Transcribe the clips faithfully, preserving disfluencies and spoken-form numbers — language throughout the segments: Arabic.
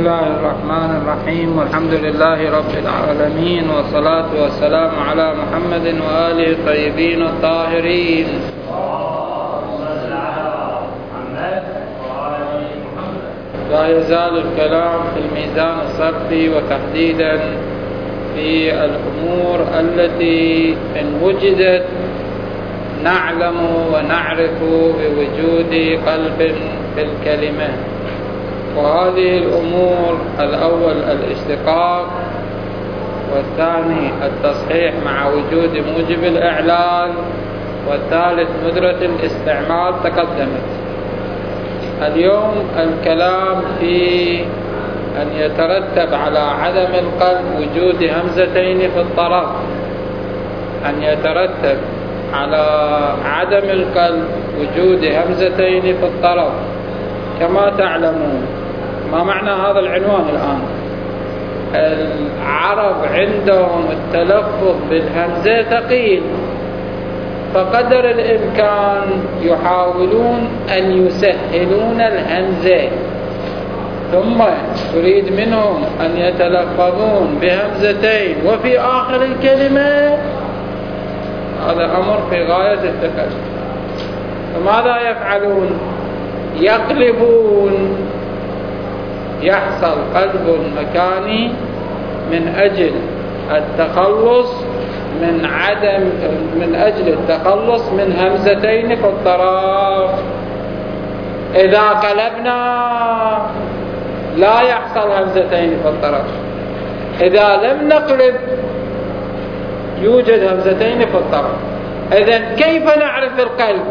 الله الرحمن الرحيم، والحمد لله رب العالمين، والصلاة والسلام على محمد وآله الطيبين الطاهرين. لا يزال الكلام في الميزان الصرفي، وتحديدا في الأمور التي إن وجدت نعلم ونعرف بوجود قلب في الكلمة. وهذه الأمور: الأول الاشتقاق، والثاني التصحيح مع وجود موجب الإعلال، والثالث ندرة الاستعمال تقدمت. اليوم الكلام في أن يترتب على عدم القلب وجود همزتين في الطرف. أن يترتب على عدم القلب وجود همزتين في الطرف. كما تعلمون، ما معنى هذا العنوان الآن؟ العرب عندهم التلفظ بالهمزة ثقيل، فقدر الإمكان يحاولون أن يسهلون الهمزة، ثم تريد منهم أن يتلفظون بهمزتين وفي آخر الكلمة. هذا أمر في غاية التكلف. فماذا يفعلون؟ يقلبون. يحصل قلب مكاني من أجل التخلص من عدم من أجل التخلص من همزتين في الطرف. إذا قلبنا لا يحصل همزتين في الطرف. إذا لم نقلب يوجد همزتين في الطرف. إذن كيف نعرف القلب؟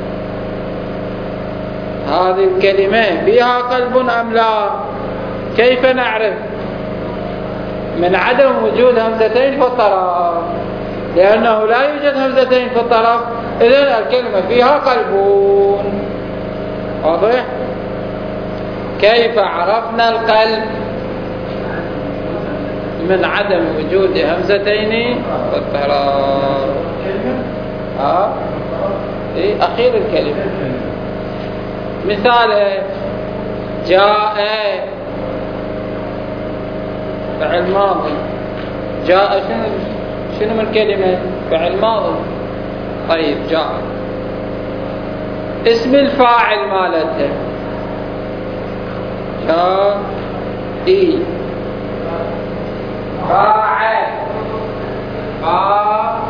هذه الكلمة فيها قلب أم لا؟ كيف نعرف؟ من عدم وجود همزتين في الطرف، لأنه لا يوجد همزتين في الطرف، إذن الكلمة فيها قلبون. واضح؟ كيف عرفنا القلب؟ من عدم وجود همزتين في الطرف. ها؟ إيه أخير الكلمة. مثال: جاء فعل ماضي. جاء شنو شنو من كلمة؟ فعل ماضي. طيب جاء اسم الفاعل مالته جاء إي فاعل فاعل.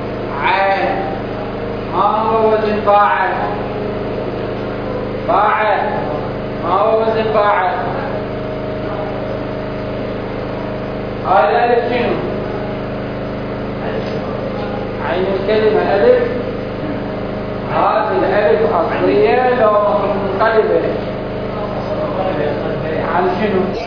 ما هو وزن فاعل؟ فاعل ما هو وزن فاعل؟ هذا الألف شنو؟ عين الكلمة ألف. هذه الألف أصلية لو منقلبة عن شنو؟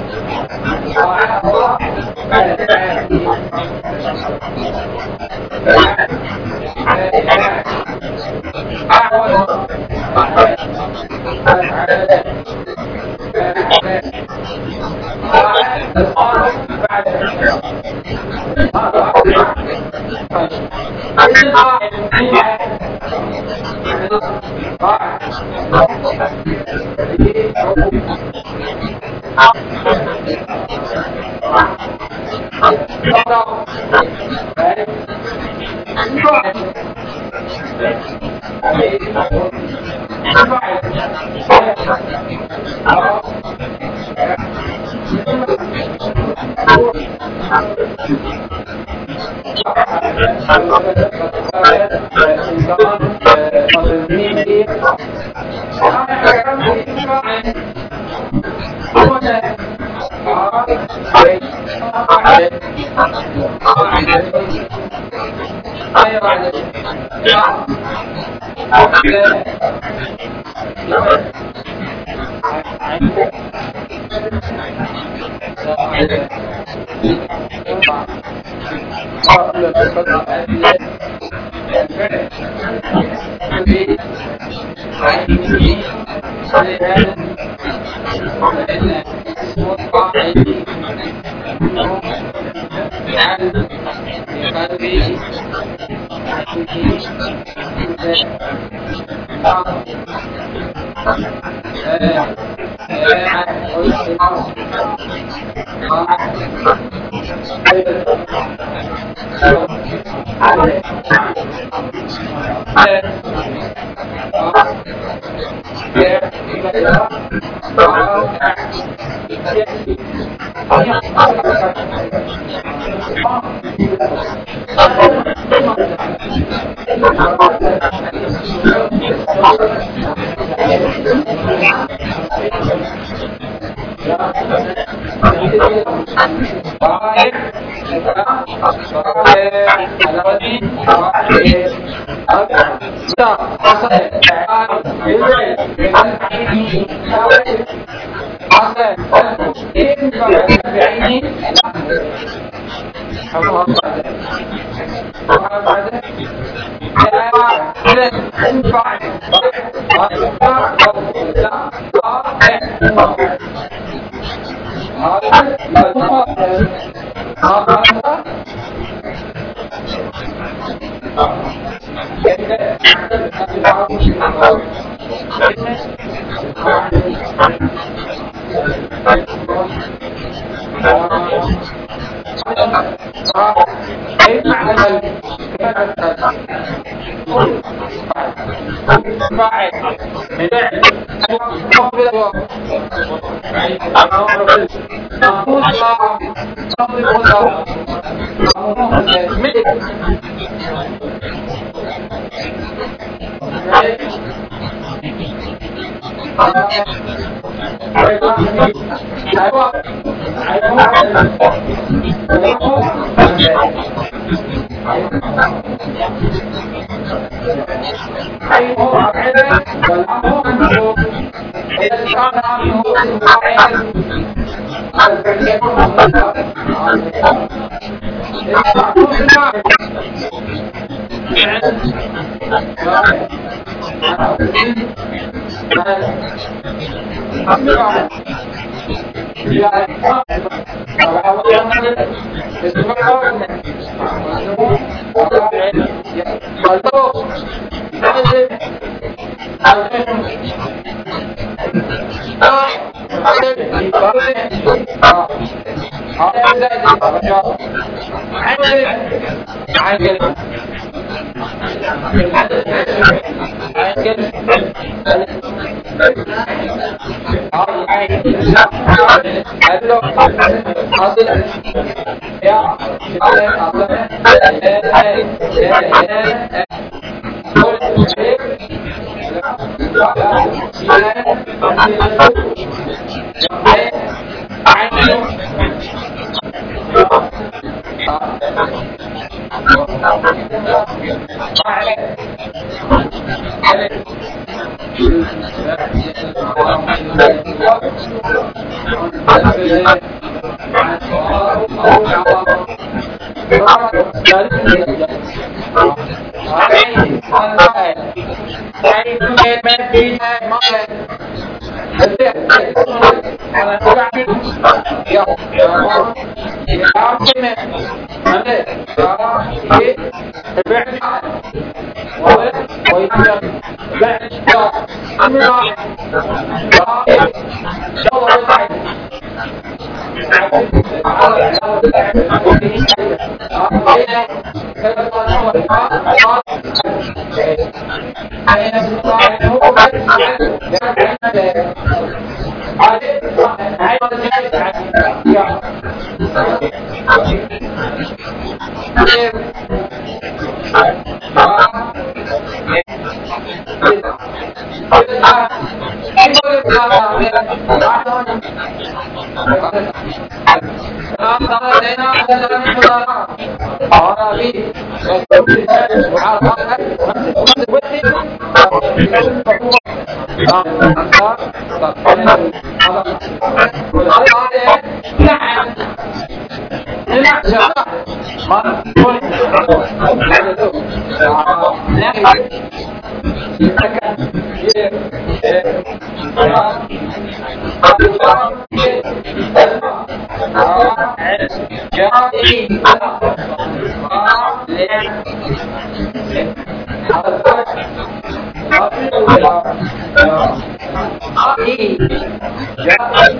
جائي جائي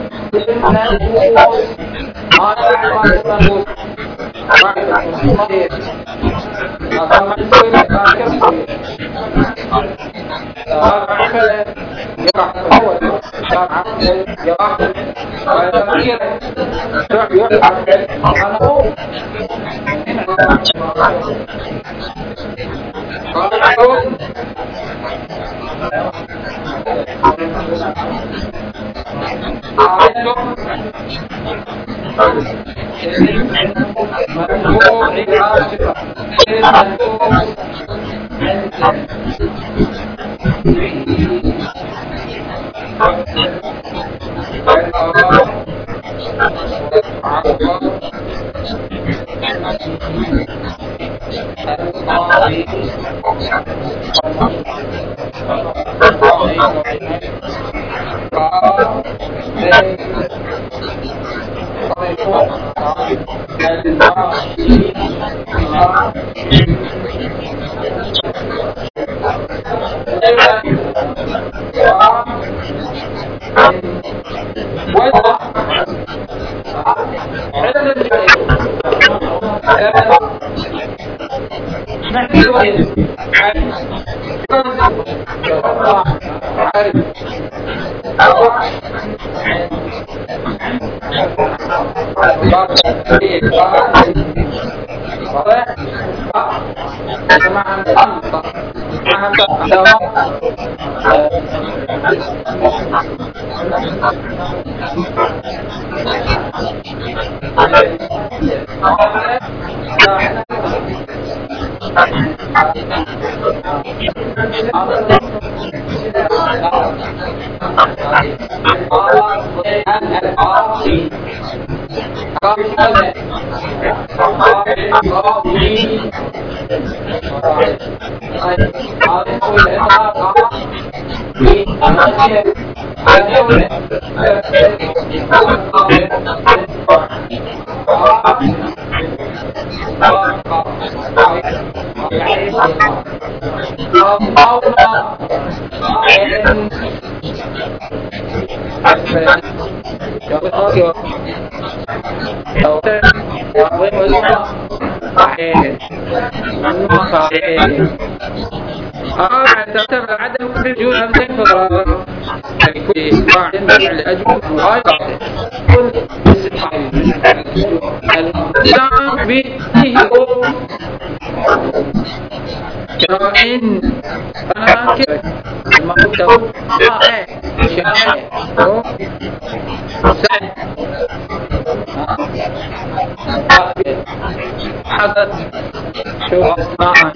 تعتبر عدم وجود همزين فراغ لكل واحد لأجل غاية كل الإسلام فيه كائن أنا كيف ما قلت شائع شائع سائع حدث شو اسمعها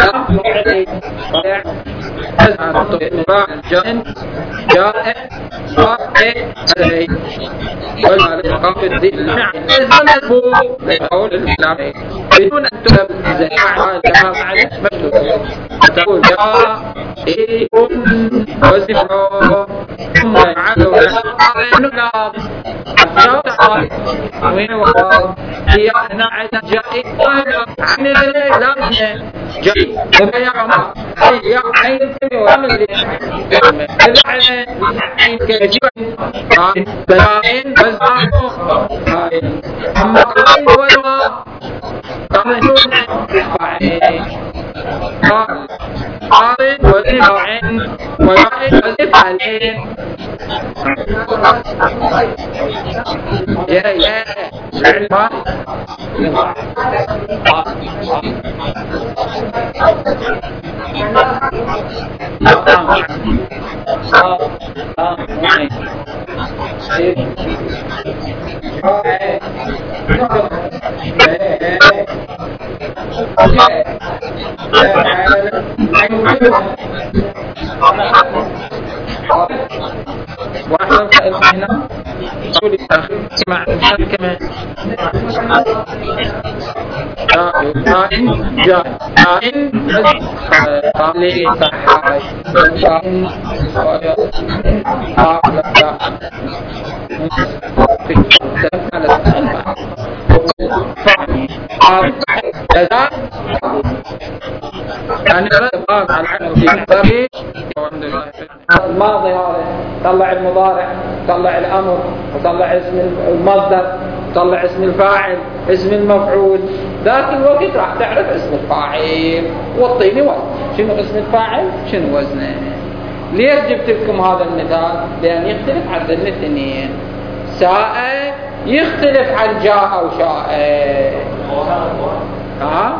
جائع بدون أن تكتب الزكاة تقول جاء وزفه ثم يعلو نقلاب وين وقال هي هنا عدد جائي عن اللي لازم جائي وبيا عمر هي عين الكلمة وعمل العين عين كجيب بلائن وزعه أما قائل وزعه قائل قائل وزعه عين ويائل وزعه العين يا يا العلم واحد هنا قول التأخير مع كمان جائن جائن قالي صحاي جائن يعني الباب على العنو في الباب الماضي هذا طلع المضارع طلع الأمر وطلع اسم المصدر طلع اسم الفاعل اسم المفعول ذاك الوقت راح تعرف اسم الفاعل والطيني وزن شنو اسم الفاعل شنو وزنه. ليش جبت لكم هذا المثال؟ لأن يختلف عن الاثنين. ساء يختلف عن جاء وشاء. ها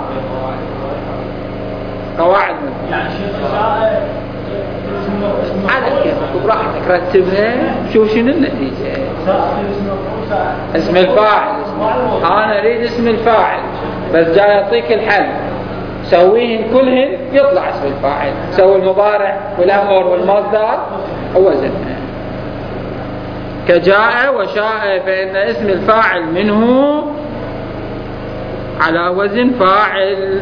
قواعد يعني شاء على كيفك براحتك رتبها شوف شنو النتيجة. اسم الفاعل أنا أريد اسم الفاعل بس جاي أعطيك الحل سويهن كلهن يطلع اسم الفاعل. سوي المضارع والأمر والمصدر ووزنها كجاء وشاء فإن اسم الفاعل منه على وزن فاعل.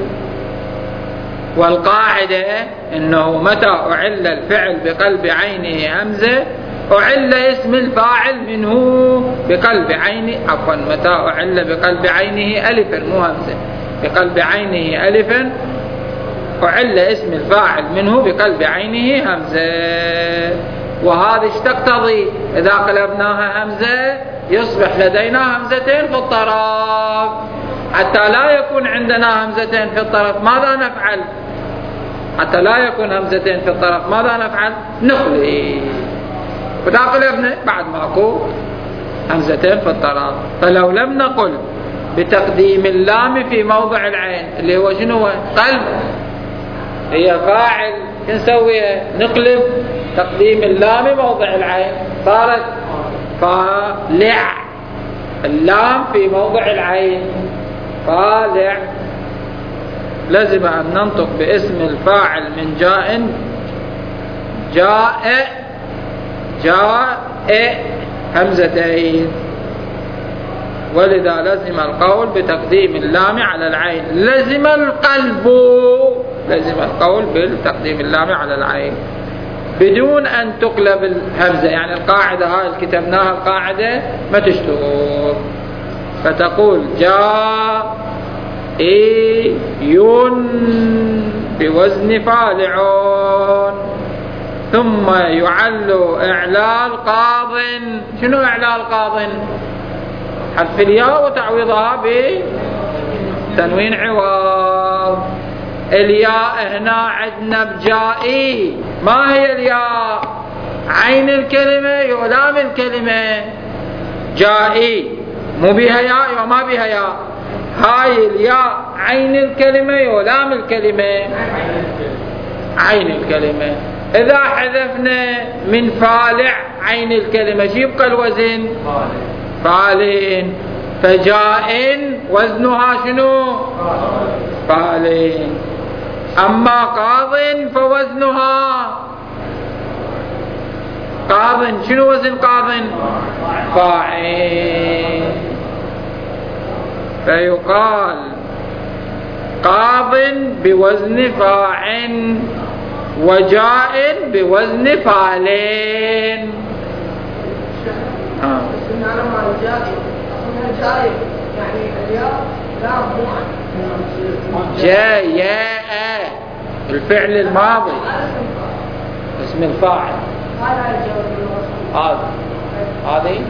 والقاعدة إنه متى أعل الفعل بقلب عينه همزة أعل اسم الفاعل منه بقلب عينه عفوا متى أعل بقلب عينه ألفا مو همزة بقلب عينه ألفا أعل اسم الفاعل منه بقلب عينه همزة. وهذا ايش تقتضي؟ إذا قلبناها همزة يصبح لدينا همزتين في الطرف. حتى لا يكون عندنا همزتين في الطرف ماذا نفعل؟ حتى لا يكون همزتين في الطرف ماذا نفعل؟ نقلب. وإذا قلبنا بعد ماكو همزتين في الطرف. فلو لم نقل بتقديم اللام في موضع العين اللي هو شنو؟ قلب هي فاعل نسويها نقلب تقديم اللام موضع العين صارت فالع. اللام في موضع العين فالع. لازم أن ننطق باسم الفاعل من جاء جاء جاء همزتين. ولذا لازم القول بتقديم اللام على العين. لازم القلب لازم القول بتقديم اللام على العين بدون أن تقلب الهمزة. يعني القاعدة هاي اللي كتبناها القاعدة ما تشتغل. فتقول جاء يون بوزن فالعون ثم يعل إعلال قاض. شنو إعلال قاض؟ حذف الياء وتعويضها بتنوين عوض. الياء هنا عندنا بجائي ما هي الياء؟ عين الكلمة ولام الكلمة. جائي مو بها ياء وما بها ياء. هاي الياء عين الكلمة ولام الكلمة عين الكلمة. إذا حذفنا من فالع عين الكلمة شو يبقى الوزن؟ فالين. فجائن وزنها شنو؟ فالين. أما قاض فوزنها قاض، شنو وزن قاض؟ فاعل. فيقال قاض بوزن فاعل وجاء بوزن فاعلين. آه. جاء الفعل الماضي اسم الفاعل. هذا هذه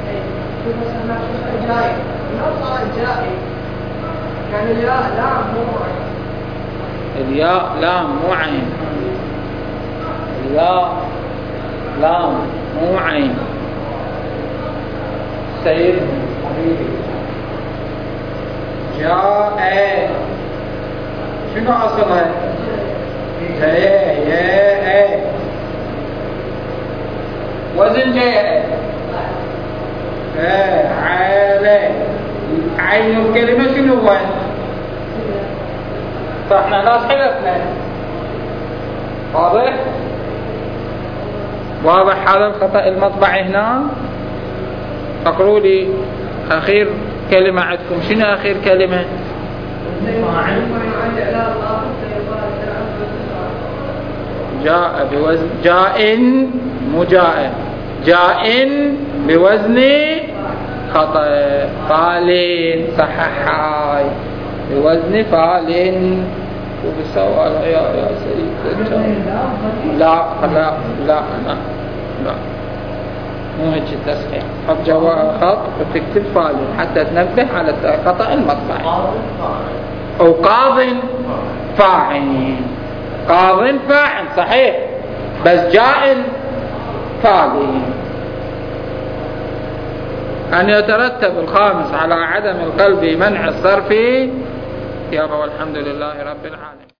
يعني الياء لام مو عين. الياء لام مو عين. الياء لام مو عين. سيد حبيبي جاء شنو أصلها؟ جاء ياء وزن جاء فاعل. عين الكلمة شنو هو؟ فاحنا ناس حلفنا. واضح؟ واضح هذا الخطأ المطبعي هنا. اقروا لي اخير كلمة عندكم. شنو اخير كلمة؟ جاء بوزن جاء مو جاء جاء بوزن خطأ فالين. صحح هاي بوزن فالين. شوف السؤال يا يا سيد. لا لا لا لا لا مو هيك التصحيح. حط جوا خط وتكتب فالين حتى تنبه على الخطأ المطبعي. أو قاض فاعل. قاض فاعل صحيح بس جاء فالين. أن يترتب الخامس على عدم القلب منع الصرف. يابا والحمد لله رب العالمين.